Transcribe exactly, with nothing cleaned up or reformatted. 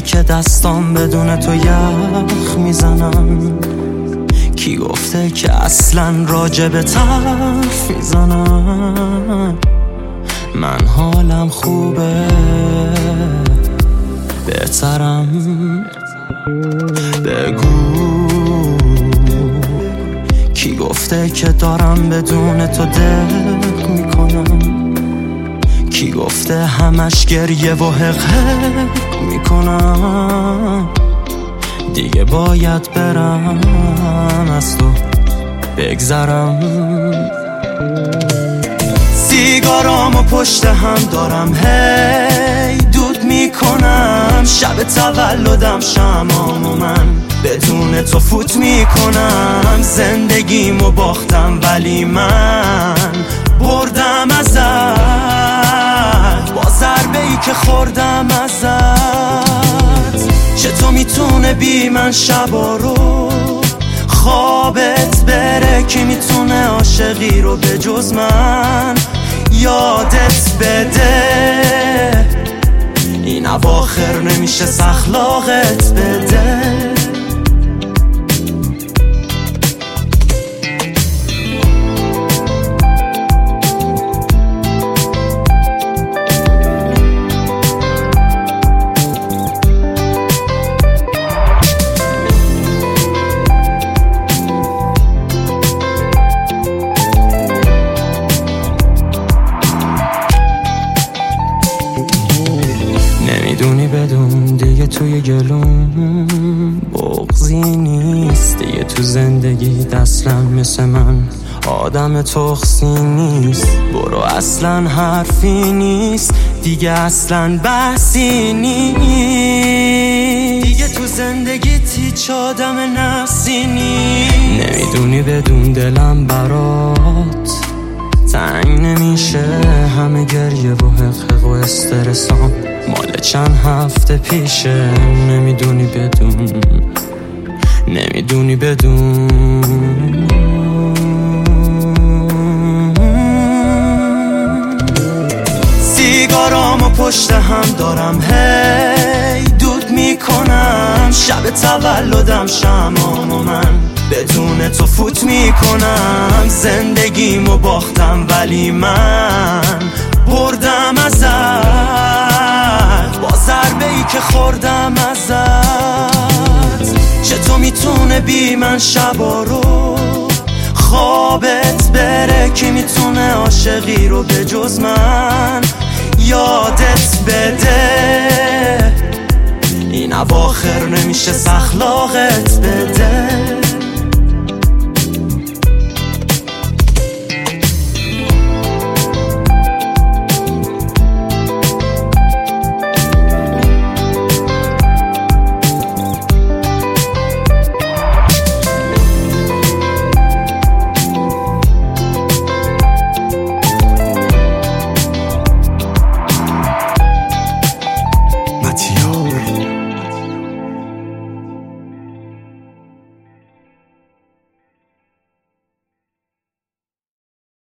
که دستام بدون تو یخ میزنم؟ کی گفته که اصلا راجبت حرف میزنم؟ من حالم خوبه بهترم. بگو کی گفته که دارم بدون تو دق میکنم؟ کی گفته همش گریه و حق حق میکنم؟ دیگه باید برم از تو بگذرم. سیگارامو پشت هم دارم هی دود میکنم. شب تولدم شمعامو من بدون تو فوت میکنم. زندگیمو باختم ولی من بردم ازت، با ضربه ای که خوردم ازت. چطور میتونه بی من شبا رو خوابت بره؟ که میتونه عاشقی رو به جز من یادت بده؟ این اواخر نمیشه سخلاقت بده. نمیدونی بدون دیگه توی گلوم بغضی نیست. دیگه تو زندگی اصلا مثل من آدم تخصی نیست. برو اصلا حرفی نیست دیگه، اصلا بحثی نیست. دیگه تو زندگی هیچ آدم نفسی نیست. نمیدونی بدون دلم برات تنگ نمیشه. همه گریه و حقق و استرسام مال چند هفته پیشه. نمیدونی بدون نمیدونی بدون سیگارامو پشت هم دارم هی دود میکنم. شب تولدم شمعامو من بدون تو فوت میکنم. زندگیمو باختم ولی من بردم ازت، با ضربه ای که خوردم ازت. چطور میتونه بی من شبا رو خوابت بره؟ که میتونه عاشقی رو به جز من یادت بده؟ این اواخر نمیشه سخلاقت